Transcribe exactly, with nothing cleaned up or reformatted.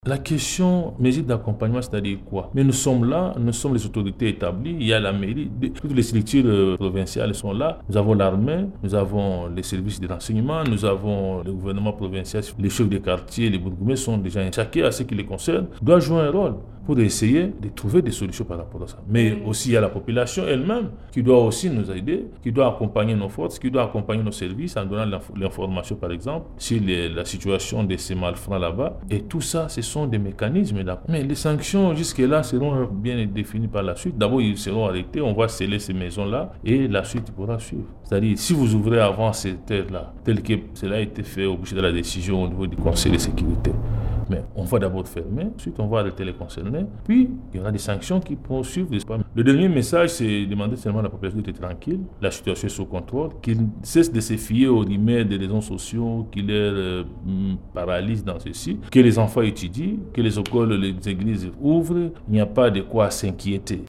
La question mesure d'accompagnement, c'est-à-dire quoi? Mais nous sommes là, nous sommes les autorités établies, il y a la mairie, toutes les structures euh, provinciales sont là, nous avons l'armée, nous avons les services de renseignement, nous avons le gouvernement provincial, les chefs de quartier, les bourgmestres sont déjà chacun à ce qui les concerne, doit jouer un rôle pour essayer de trouver des solutions par rapport à ça. Mais aussi il y a la population elle-même qui doit aussi nous aider, qui doit accompagner nos forces, qui doit accompagner nos services en donnant l'information par exemple sur les, la situation de ces malfrats là-bas. Et tout ça, ce sont des mécanismes d'accord. Mais les sanctions jusque-là seront bien définies par la suite. D'abord, ils seront arrêtés, on va sceller ces maisons-là et la suite pourra suivre. C'est-à-dire, si vous ouvrez avant cette heure-là, tel que cela a été fait au bout de la décision au niveau du Conseil de sécurité, mais on va d'abord fermer, ensuite on va arrêter les concernés, puis il y aura des sanctions qui pourront suivre. Le dernier message, c'est demander seulement à la population d'être tranquille, la situation est sous contrôle, qu'ils cessent de se fier aux rumeurs des réseaux sociaux qui les euh, paralysent dans ceci, que les enfants étudient, que les écoles, les églises ouvrent, il n'y a pas de quoi s'inquiéter.